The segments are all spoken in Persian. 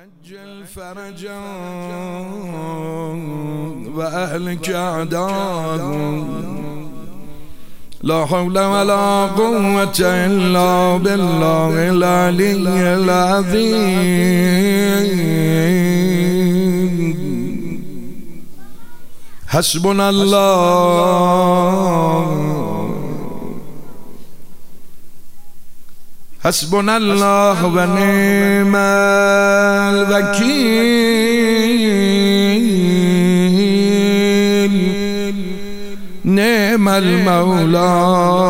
عجل فرجا وأهلك أعداء لا حول ولا قوة إلا بالله العلي العظيم. حسبنا الله ونعم الوكيل. نعم المولى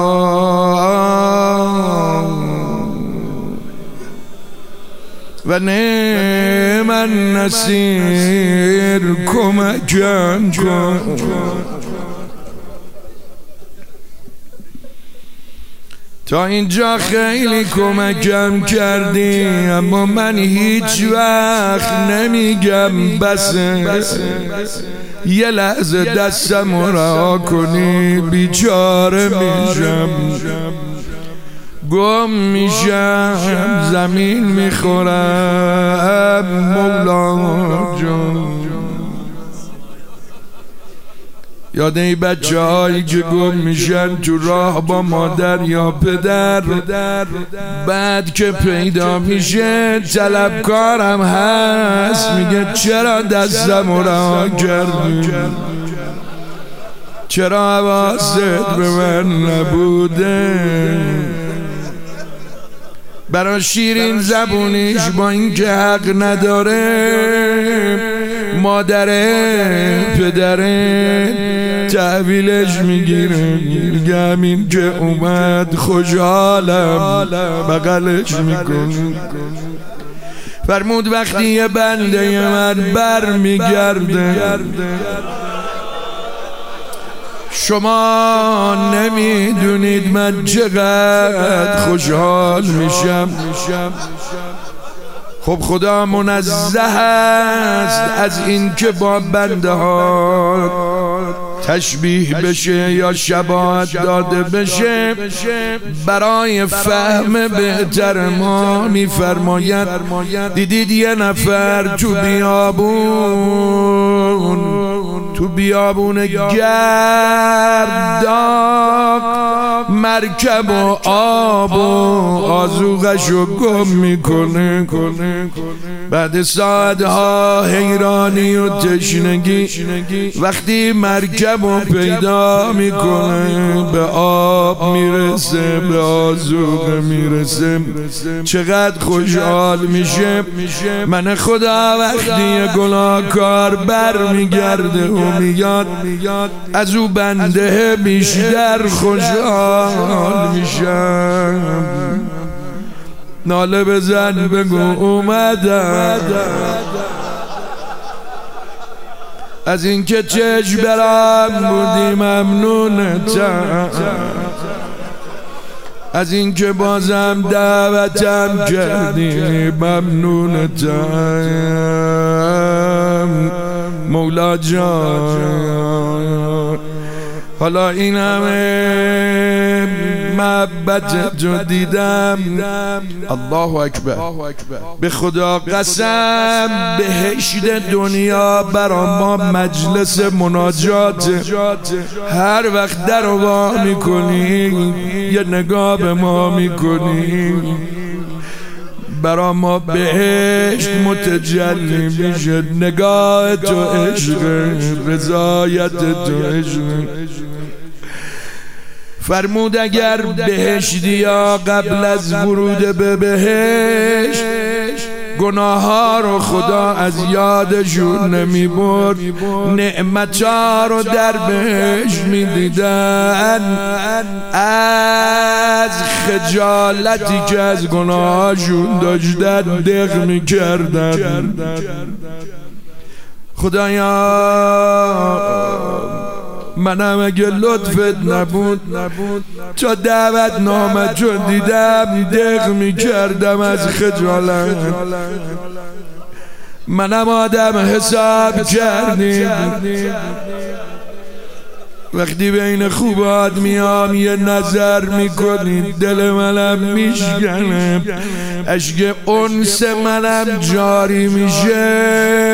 ونعم النصير. کمکم کن تا اینجا خیلی کمکم کردی، اما من هیچ وقت نمیگم بسه. یه لحظه دستم رو رها کنی بیچاره میشم، گم میشم، زمین میخورم. مولا جان یاد این بچه هایی که گم میشن تو راه با مادر یا پدر، بعد که پیدا میشه طلبکارم هست، میگه چرا دستم رو رها کردی، چرا حواست به من نبوده. برا شیرین زبونیش با این که حق نداره، مادره پدره تحویلش میگیره، میگه همین که اومد خوشحالم، بغلش میکنه. فرمود وقتی یه بنده من بر میگرده، شما نمیدونید من چقدر خوشحال میشم. خب خدا منزه است از این که با بنده ها تشبیه بشه یا شباهت داده بشه. برای فهم بهتر ما میفرماید دیدید یه نفر تو بیابون گرداق مرکب و آب و آذوقشو گم میکنه. بعد ساعتها حیرانی و تشنگی وقتی مرکب رو پیدا میکنه، به آب میرسه، به آذوقه میرسه، چقدر خوشحال میشه. من خدا وقتی یه گناهکار بر میگرده و میاد از او بنده بیشتر خوشحال میشم. ناله بزن بگو اومدم، از اینکه چشم برام بودی ممنونتم، از اینکه بازم دعوتم کردی ممنونتم. مولا جان حالا این همه محبت تو دیدم، الله اکبر، به خدا قسم بهشت دنیا برا ما مجلس مناجات. هر وقت در رو وا میکنی یه نگاه به ما میکنی، برا ما بهشت متجلی میشه. نگاه تو عشق، رضایت تو عشق. فرمود اگر بهشتی ها قبل از ورود به بهشت گناه ها رو خدا از یادشون نمی برد، نعمت ها رو در بهشت می دیدن، از خجالتی که از گناه هاشون داشتن دق می کردن. خدایا منم اگه لطفت نبود تا دعوت نامه چون دیدم دق میکردم از خجالت. منم آدم حساب کردیم، وقتی بین خوبات میام یه نظر میکنی دل منم میشکنه، اشک انس منم جاری میشه،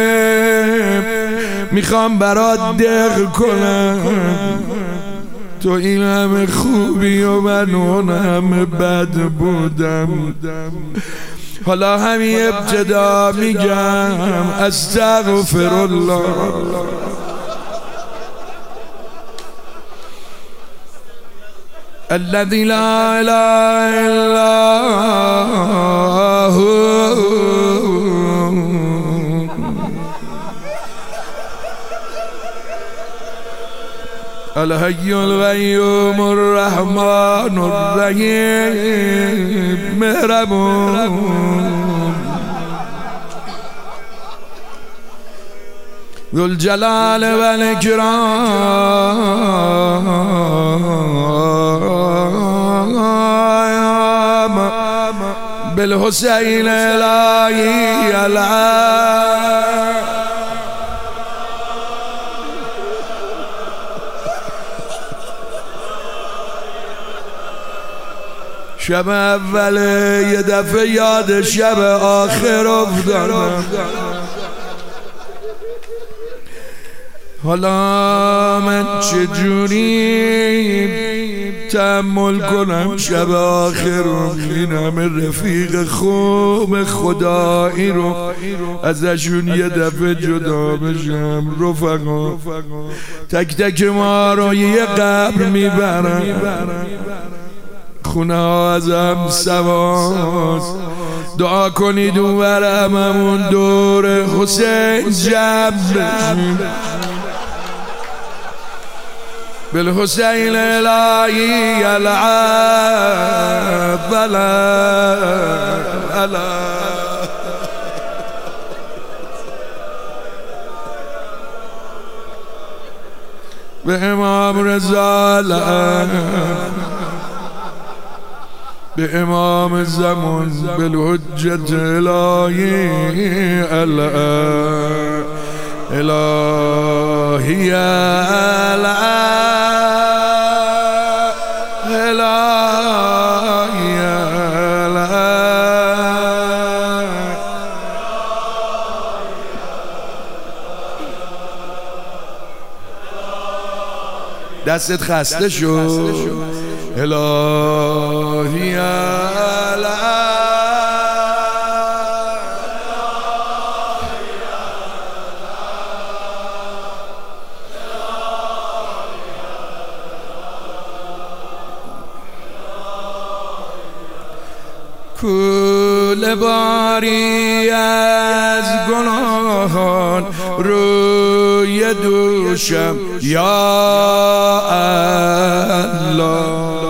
میخوام برات دق کنم. تو این همه خوبی و من اون همه بد بودم. حالا همین ابتدا میگم استغفر الله. الذي لا اله الا هو الحي القيوم الرحمن الرحيم مهربون ذو الجلال والإكرام بالحسين الهي العام. شب اول یه دفعه یاد شب آخر افتادم. حالا من چجوری تحمل کنم شب آخر رو؟ این همه رفیق خوب خدایی رو ازشون یه دفعه جدا بشم. رفقا تک تک ما رو یه قبر میبرن، خونه ها ازم سواست. دعا کنید اونور هممون دور حسین جمع بشیم. بالحسین الهی العب به امام رضا به امام زمان بالحجت الهی الهی دستت خسته شد الهی کل باری از گناهان روی دوشم یا الله.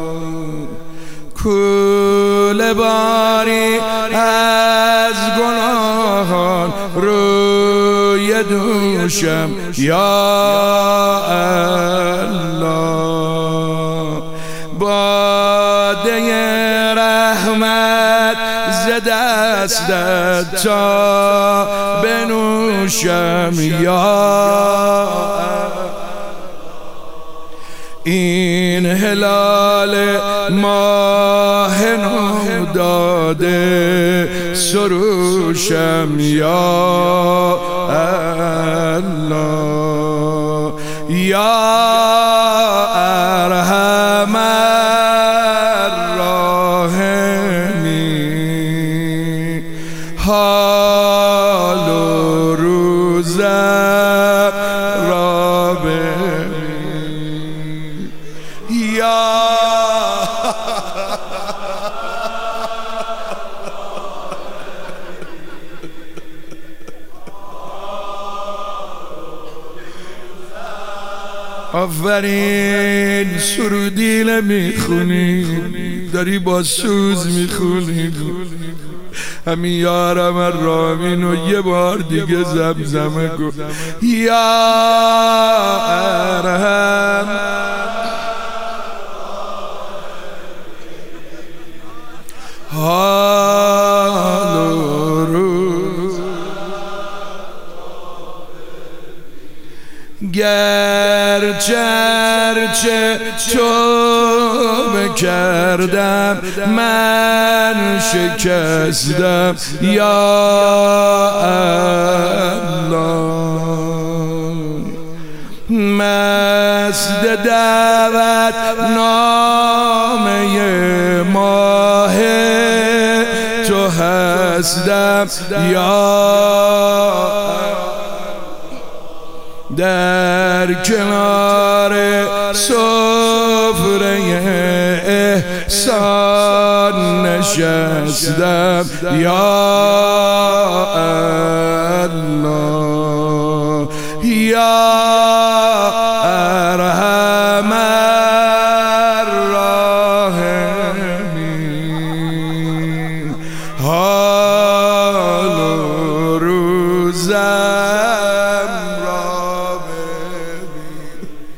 کل باری از گناهان روی دوشم یا الله. باده رحمت ز دستت تا بنوشم یا این هلال ماه نو داده سروشم یا الله. یا ارحم الراحمین حال و روزم را ببین. یا آفرین سرودی نمیخونی، داری با سوز میخونی. همین یارم الرامین و یه بار دیگه زمزمه کن. یا ارحم حال و روز گر هرچه توبه کردم من شکستم یا الله، مست دعوت نامه ماه تو هستم یا در کنار سفره احسان نشستم یا الله یا ارحم الراحمین، حال و روزم را ببین.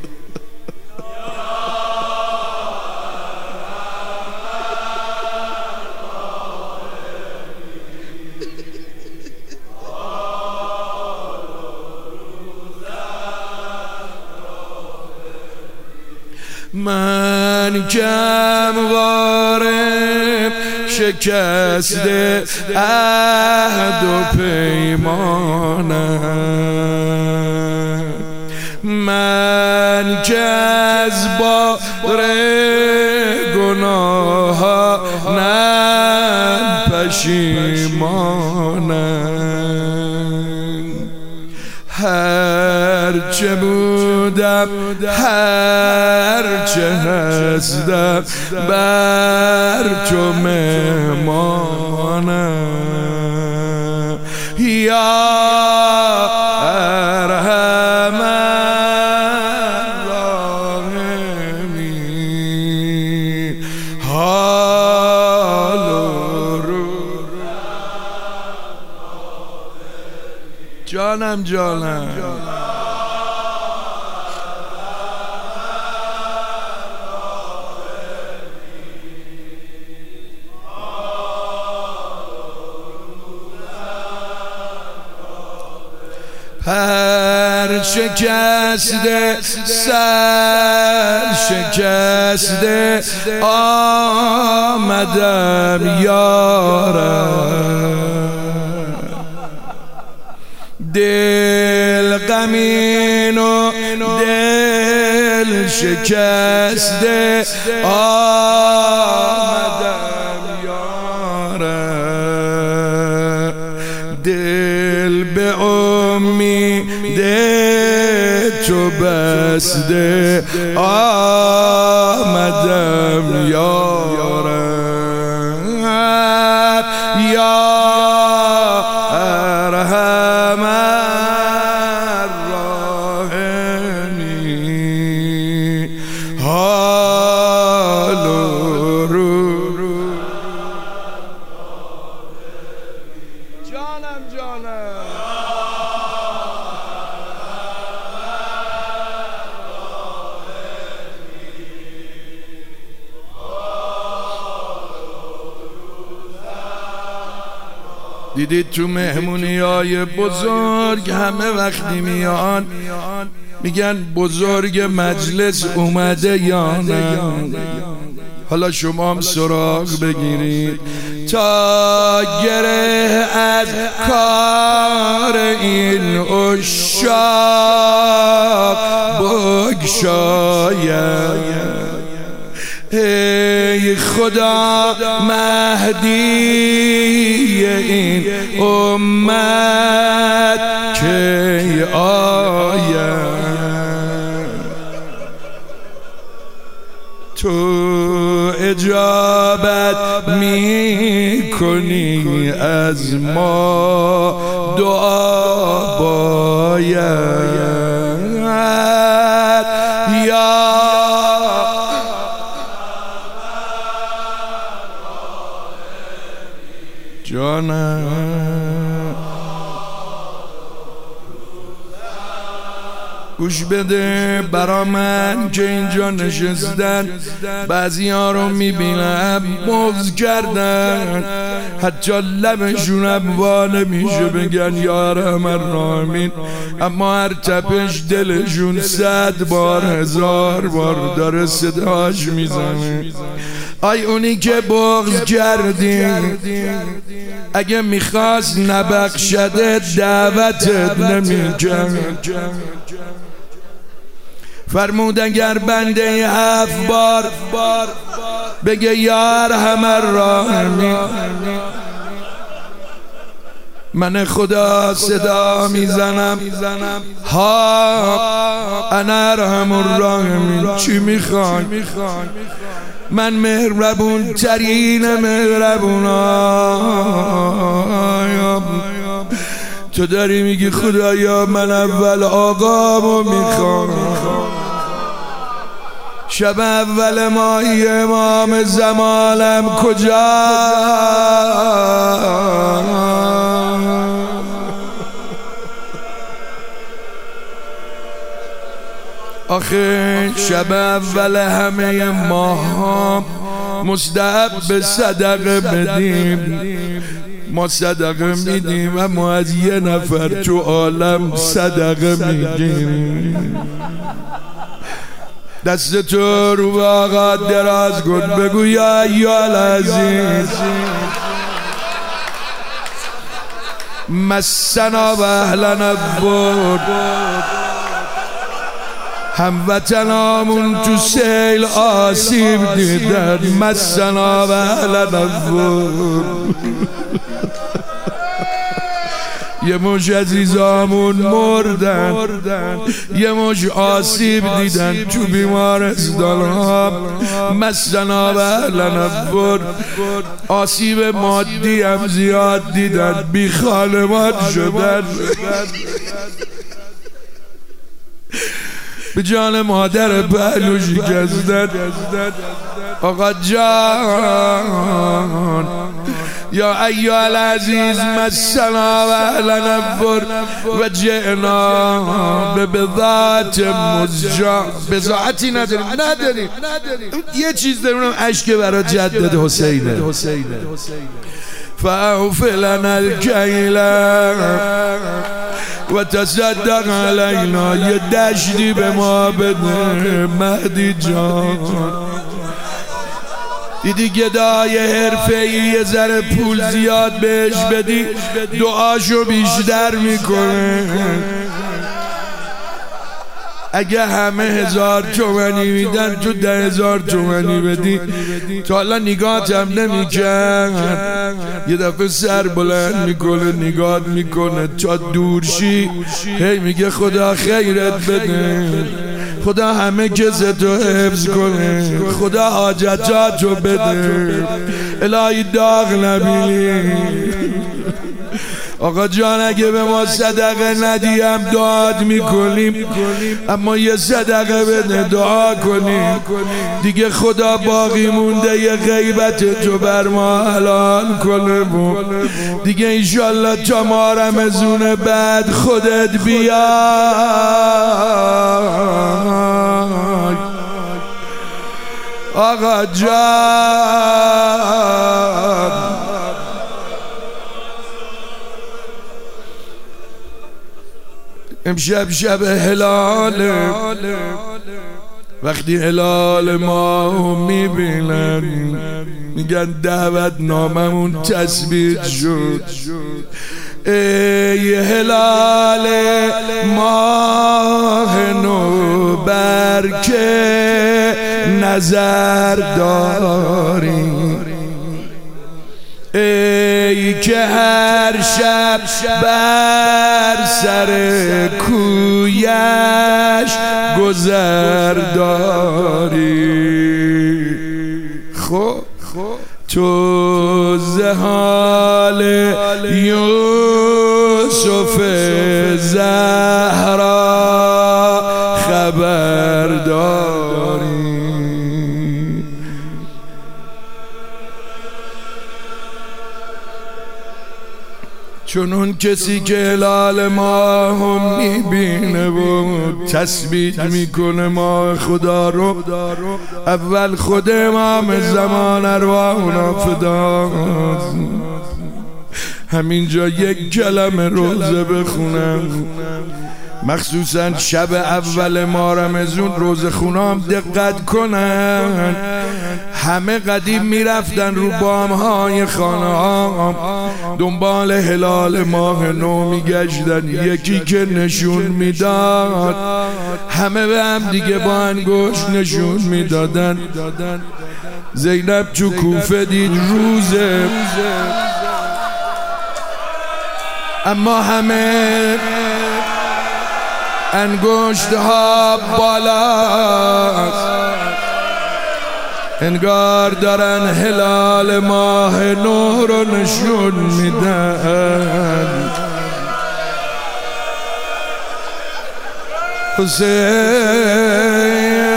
من کموارم شکسته عهد و پیمانم، من که از بار گناهانم پشیمانم، هرچه بودم هرچه هستم بر تو مهمانم یا ارحم الراحمین، حال و رو جانم جانم پر شکسته سر شکسته آمدم یارم، دل غمین و دل شکسته آمدم یارم، دل به امید تو بسته آمدم یارم یا ارحم الراحمین، حال و رو جانم جانم دیدید تو مهمونی‌های بزرگ همه وقتی میان میگن بزرگ مجلس اومده یا نه؟ حالا شما هم سراغ بگیرید تا گره از کار این عشاق بگشاید. ای خدا مهدی این امت که آید، تو اجابت می کنی از ما دعا باید یا جانم. گوش بده برا من که اینجا نشستن بعضی ها رو میبینم بغض کردن، حتی لبشونم وا نمیشه بگن یا ارحم الراحمین، اما هر تپش دلشون 100 بار 1000 بار داره صداش میزنه. آی اونی که بغض کردی اگه میخواست نبخشده دعوتت نمیکرد. فرمود اگر بنده 7 بار بگه یا ارحم الراحمین، من خدا صدا میزنم ها انا ارحم الراحمین. چی میخوای؟ من مهربون ترین مهربونم. تو داری میگی خدایا من اول آقامو میخوام. شب اول ماهی امام زمانم کجا؟ آخه شب اول همه ماها مستحب به صدقه بدیم. ما صدقه میدیم اما از یه نفر تو عالم صدقه میگیریم. دست تو رو به آقا دراز کن بگو یا ایالعزیز مسنا و اهلنا الضر. هموطنامون تو سیل آسیب دیدن، مسنا و اهلنا الضر. یه مش عزیزامون مردن، یه مش آسیب دیدن تو بیمارستان ها، مسنا و اهلنا الضر. آسیب مادی هم زیاد دیدن، بی خانمان شدن. به جان مادر پهلو شکستن. آقا جان یا ایها العزیز مسنا و اهلنا الضر و جئنا به بضاعت مزجاة. بضاعتی نداریم یه چیز داریم، اشک برای جدد حسینه. فاوف لنا الکیل و تصدق علینا. یه دشتی به ما بده مهدی جان. دیدی گدای حرفه‌ای یه ذره پول زیاد بهش بدی دعاشو بیشتر میکنه. اگه همه 1000 تومانی میدن تو 10,000 تومانی بدی تا حالا نگاهت هم نمیکرد. یه دفعه سر بلند میکنه نگاهت میکنه تا دورشی هی میگه خدا خیرت بده، خدا همه کستو حفظ کنه، خدا حاجتاتو بده، الهی داغ نبینی. آقا جان اگه به ما صدقه ندیم دعات میکنیم، اما یه صدقه بده دعا کنیم دیگه خدا باقی مونده یه غیبت تو بر ما حلال کنه. دیگه انشالله تا ما رمضون بعد خودت بیای. آقا جان امشب شب هلاله، وقتی هلال ما میبینن میگن دعوت ناممون تثبیت شد. ای هلال ماه نو برکه نظر داری، ای که هر شب بر سر کویش گذر داری. خب تو زحال یوسف زهرا خبر داری. چون اون کسی که هلال ماه میبینه و تثبیت میکنه ماه خدا رو، اول خود امام زمان ارواحنا فداست. همینجا یک کلمه روزه بخونم، مخصوصا شب اول ماه رمضان روزه خونام دقت کنن. همه قدیم میرفتن رو بامهای خانه ها دنبال هلال ماه نو میگشتن، یکی که نشون میداد همه به هم دیگه با انگشت نشون میدادن. زینب تو کوفه دید روزه، اما همه انگشت ها بالاست، انگار دارن هلال ماه نو رو نشون میدن. حسین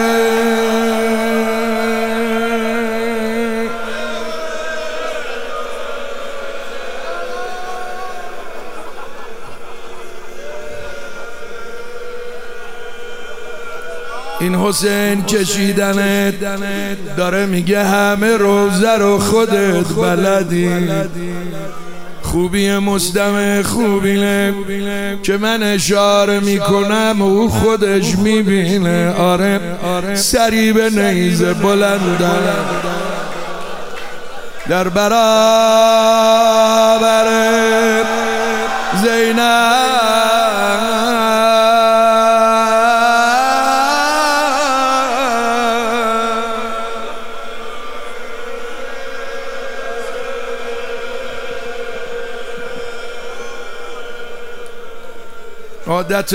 این حسین کشیدنت داره میگه همه روزه رو خودت بلدی. خوبی مستمع خوبینه که من اشاره میکنم او خودش میبینه. آره سری به نیزه بلندن در برابر زینب. عادت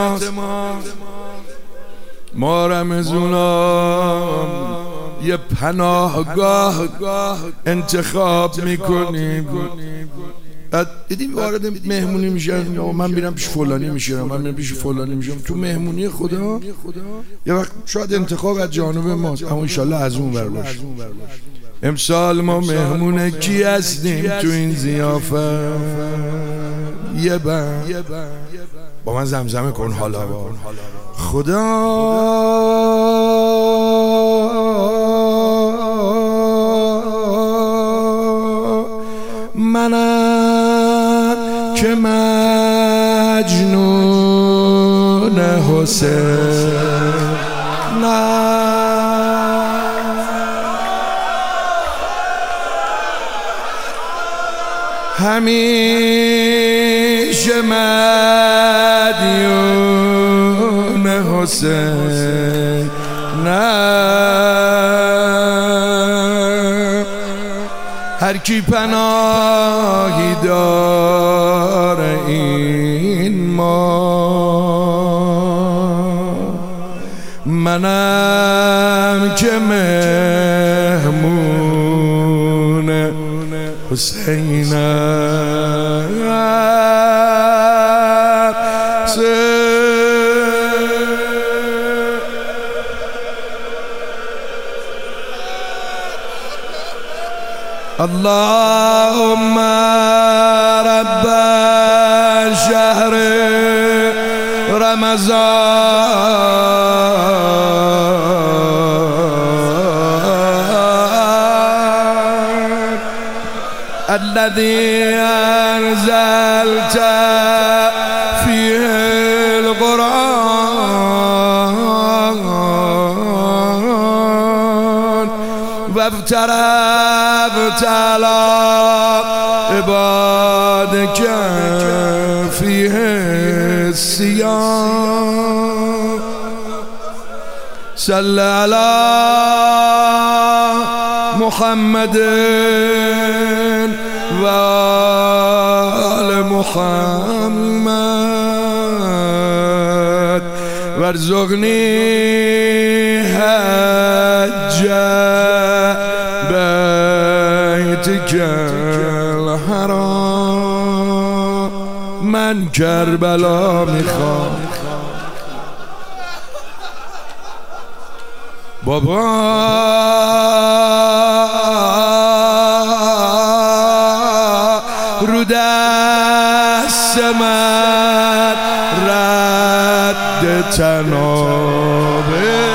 ما رمضان یه پناهگاه انتخاب میکنیم. دیدیم وارد مهمونی میشن، من میرم پیش فلانی میشم، من میرم پیش فلانی میشم. تو مهمونی خدا یه وقت شاید انتخاب از جانب ماست، اما انشالله از اون ور باشه. امسال ما مهمون کی هستیم تو این ضیافت؟ یه بند با من زمزمه کن حالا خدا منم که مجنون حسین همیشه مدیون حسین هر کی پناهی داره این ما، منم که مهمون حسینم. اللهم رب شهر رمضان الذي أنزلت فيه القرآن وافترضت على عبادك فيه الصيام صل على محمد وآل محمد وارزقني حج بيتك الحرام. من کربلا میخوام بابا رو در من رد تنابه.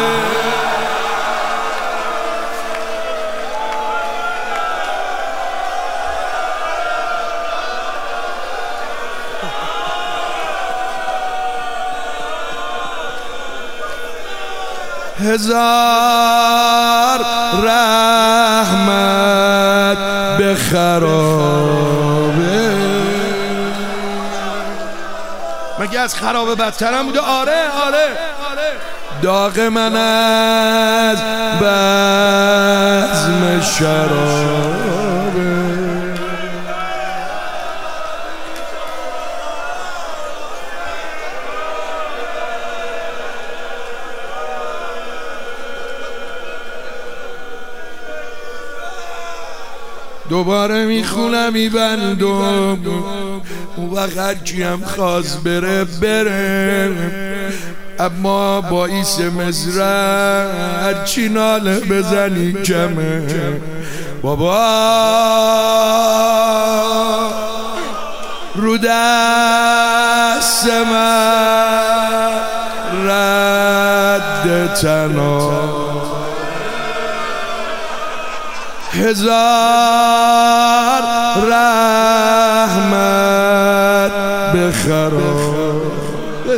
هزار رحمت به خرابه. مگه از خرابه بدترم بوده؟ آره داغ من از بزم شرابه. دوباره میخونم میبندم، اون وقت هرکی هم خواست بره، اما با ایس مزرع هرچی ناله بزنی کمه. بابا رو دست من رد تنابه. هزار رحمت به خرابه.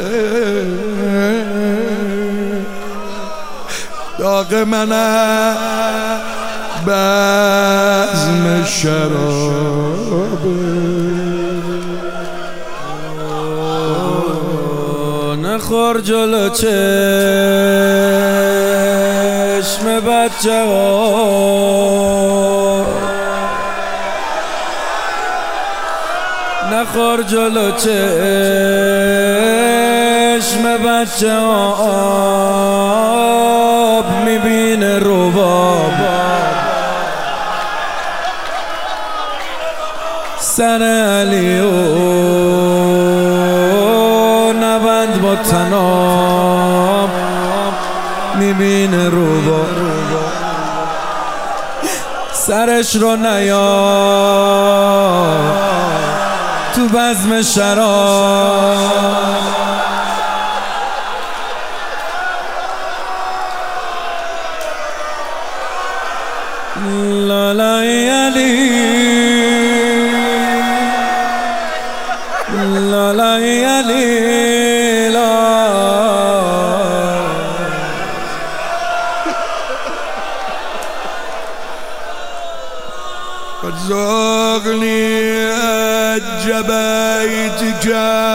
داغ من بزم شرابه. نخور جلو چشم بچه ها، نخور جلو چشم بچه ها، آب میبینه رباب. سر علیو نبند با تناب، میبینه رباب. سرش رو نیار تو بزم شراب. لالای علی، لالای علی، رزقني جبيتك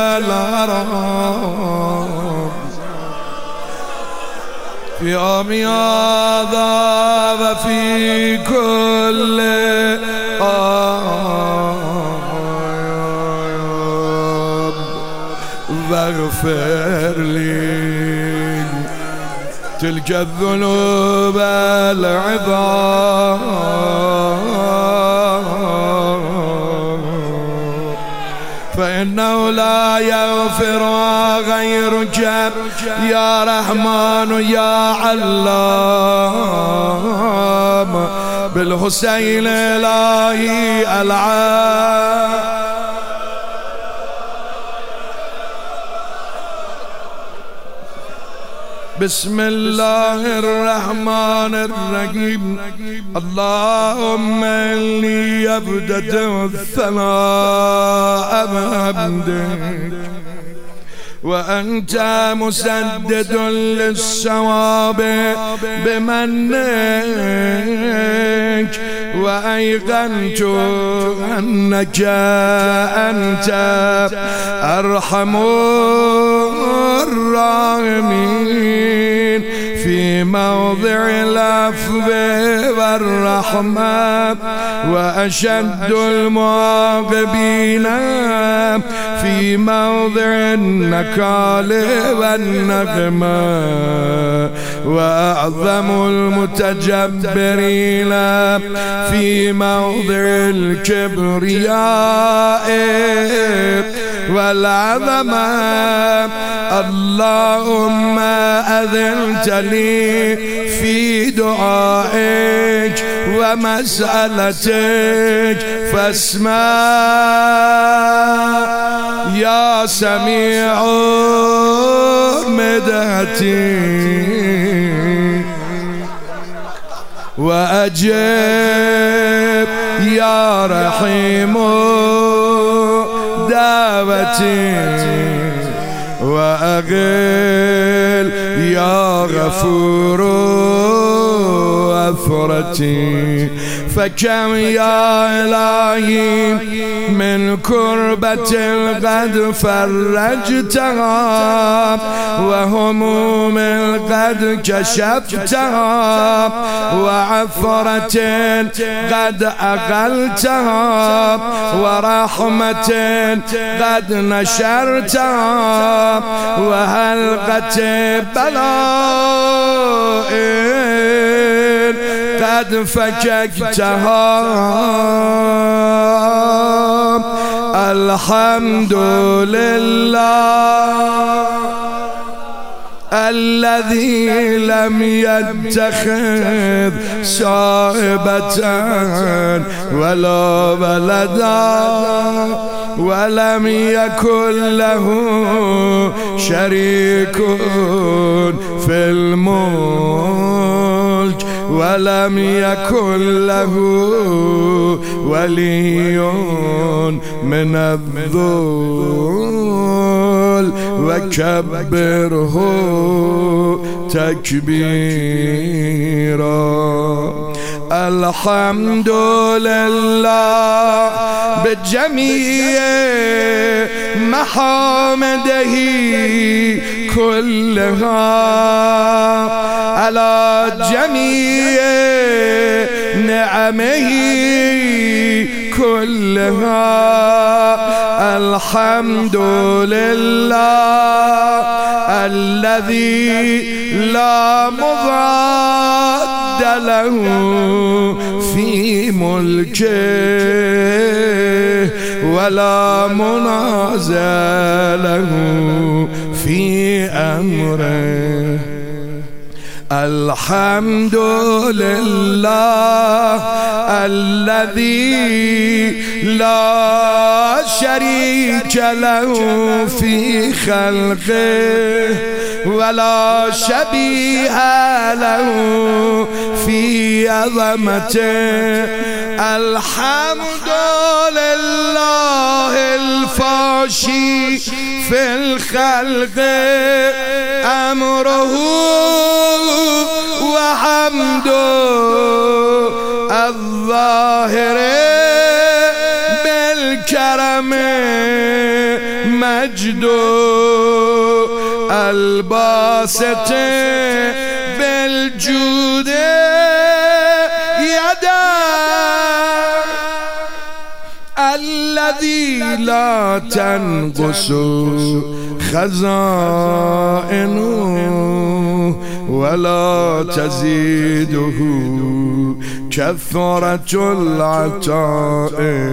العرب في يوم هذا وفي كل واغفر لي تلك الذنوب العظام، فإنه لا يغفر غيرك يا رحمن يا علام. بالحسين إلهي العام. بسم الله الرحمن الرحيم. اللهم إني أبدأ الثناء بحمدك، وأنت مسدد للصواب بمنك، وأيقنت أنك أنت أرحم الراحمين في موضع العفو والرحمة، وأشد المعاقبين في موضع النكال والنقمة، وأعظم المتجبرين في موضع الكبرياء والعظمة. اللهم أذنت لي في دعائك ومسألتك فاسمع يا سميع مدحتي وأجب يا رحيم دعوتي وأغل يا غفور أثرتي. فكم يا إلهي من كربة قد فرجتها وهموم قد كشفتها وعثرة قد أقلتها ورحمة قد نشرتها وهلقة بلاء قد فككتها. الحمد لله الذي لم يتخذ صاحبة ولا ولدا ولم يكن له شريك في الملك ولم يكن له ولي من الذل وكبره تكبيرا. الحمد لله بجميع محامده كلها على جميع نعمه كلها. الحمد لله الذي لا مضاد له في ملكه ولا منازع له في أمره. الحمد لله الذي لا شريك له في خلقه ولا شبيه له في عظمته. الحمد لله الفاشي في الخلق أمره وحمده الظاهر بالكرم مجده الباسط بالجود يدا الذي لا تنقص خزائنه ولا تزيده كثرة العطاء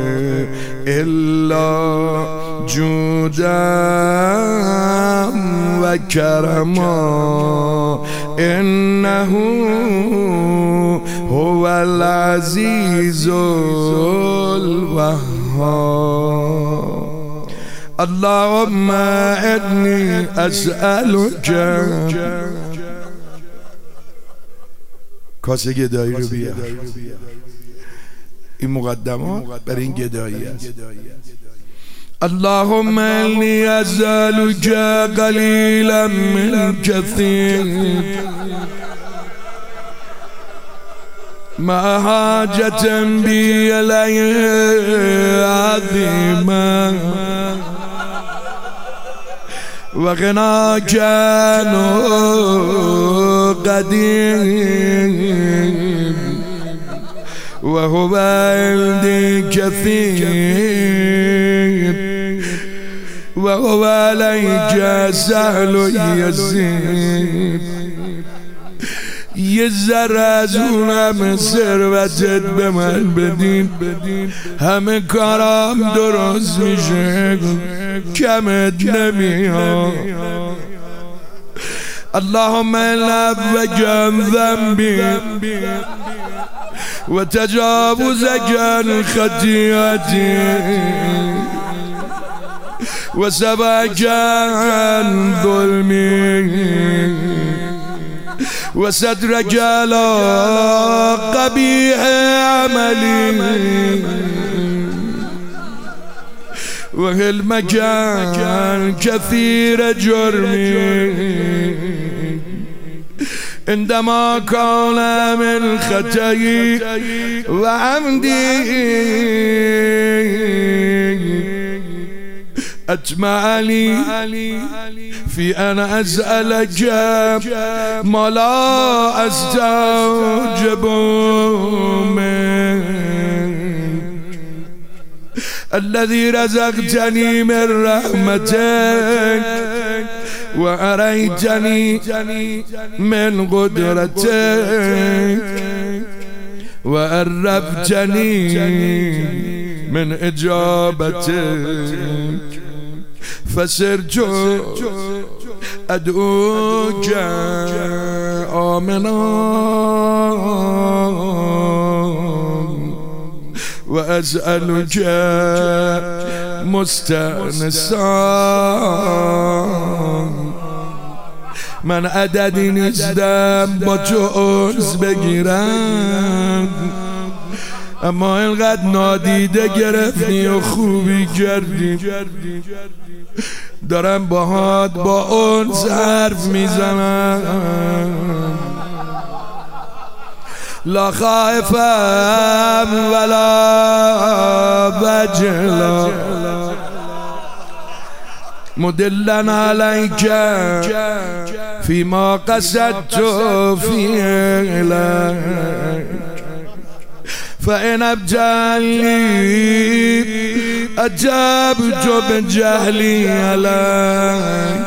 إلا جودا وكرما. إنه هو العزيز الوهاب. اللهم إني أسألك کاسه گدایی رو بیار. این مقدمات بر این گدایی است. اللهم إني أسألك قليلا من كثير مع حاجة بي إليه عظيما وغناك عنه قديم وهو عندي كثير وهو عليك سهل يسير. یه ذره از اون همه ثروتت به من بدین، همه کارم درست میشه، کمت نمیاد. اللهم لبک عن ذنبی و تجاوزک عن خطیئتی و سبک عن ظلمی و سترک علی قبیح عملی و حلمک عن کثیر جرمی عندما كان من خطئي وعمدي أطمع لي في أن أسألك ما لا أستوجب منك الذي رزقتني من رحمتك وأريتني من قدرتك وأربتني من إجابتك فسرت أدعوك آمنا وأسألك مستأنسا. من عددی نیستم با تو انس بگیرم، اما اینقدر نادیده گرفتی و خوبی کردی، دارم باهات با انس حرف میزنم. لا خائفم ولا وجلا مدلن عليك فيما قصدت فعلك فإن أبجلي أجبت بجهلي عليك.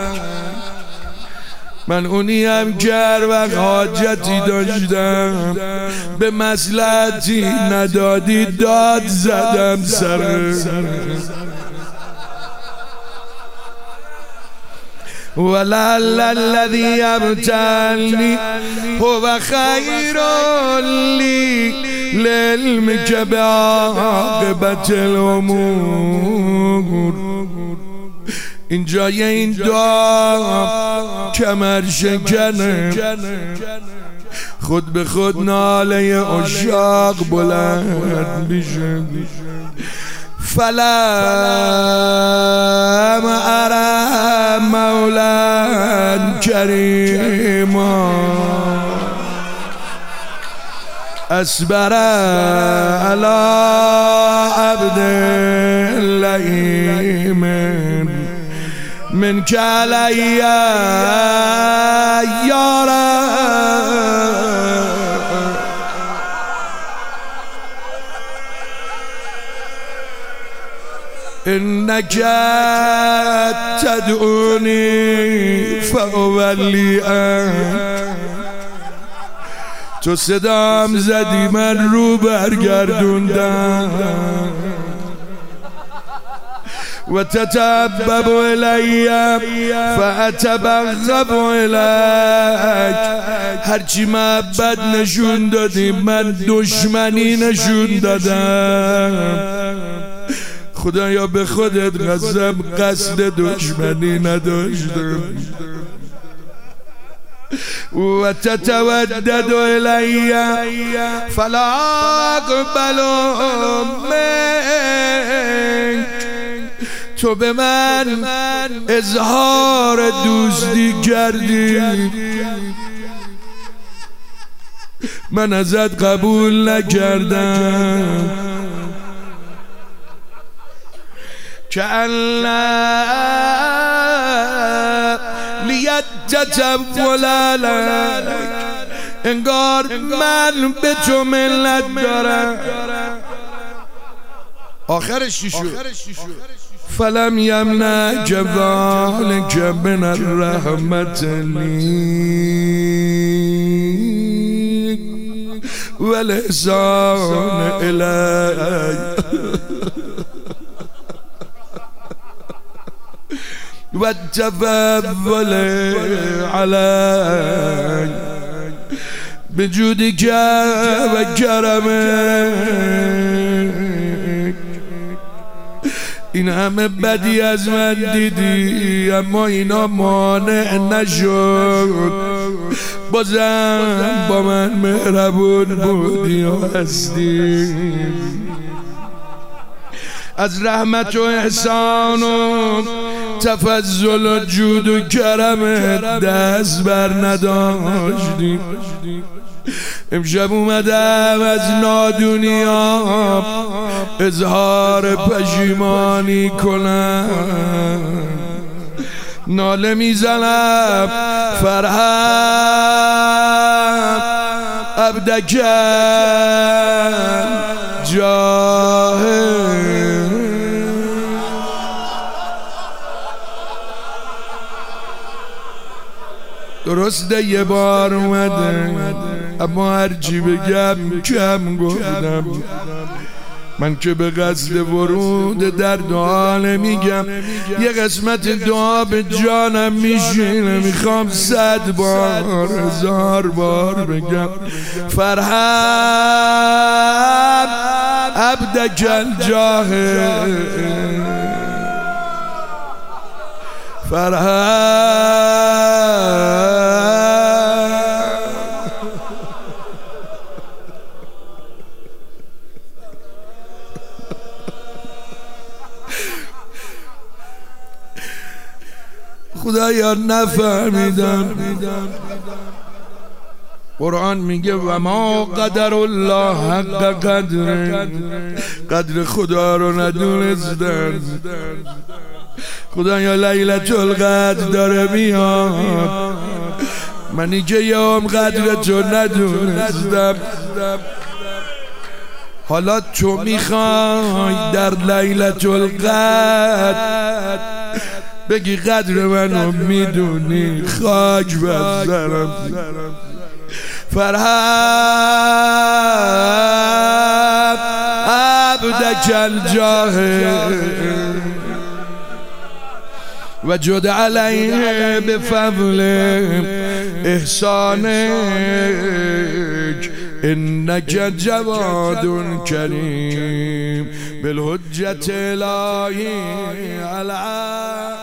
من اونیم که هر وقت حاجتی داشتم به مصلحتی ندادی داد زدم سر. ولعل الذي ابتلني هو خير لي لعلمك بعاقبة الامور. اینجای این دعا کمر شکنه، خود به خود ناله عشاق بلند میشه. فلم ارى مولا کریما اصبر على عبد لئیم من علي يا رب. إنك تدعوني فأولي تو صدام زدی من رو برگردوندم و تتبب الی فاتبغض الیک. هرچی محبت نشون دادی من دشمنی نشون دادم. خدایا به خودت قسم قصد دشمنی نداشتم. و تتودد الی فلا اقبل منک. تو به من اظهار دوستی کردی، من ازت قبول نکردم. كأن لیتجول علیک، انگار من به تو ملت دارم. آخرش چی شد؟ فلم یمنعک ذلک من الرحمة لی والإحسان إلي والتفضل علي بجودك وكرمك. این همه بدی از من دیدی اما اینا مانع نشد، بازم با من مهربون بودی و هستی. از رحمت و احسان و تفضل و جود و کرمت دست بر نداشتی. امشب اومدم از نادونیام اظهار پشیمانی کنم، ناله میزنم فرحم عبدک جاهد. درسته یه بار اومده اما هرچی بگم کم گفتم. من که به قصد ورود در دعا نمیگم، یه قسمت دعا به جانم میشینه میخوام 100 بار 1000 بار بگم فرحم عبدک الجاهد، فرحم. خدایا نفهمیدم. قرآن میگه و ما قدر الله حق قدره، قدر خدا رو ندونستن. خدایا لیلة القدر داره میاد، منی که یوم قدرتو ندونستم. حالا تو میخوای در لیلة القدر بگی قدر منو میدونی، خاک بر سرم. فرحم عبدک الجاهد و جد علیه بفضل احسانک انک جواد کریم بالحجة الهی العظیم.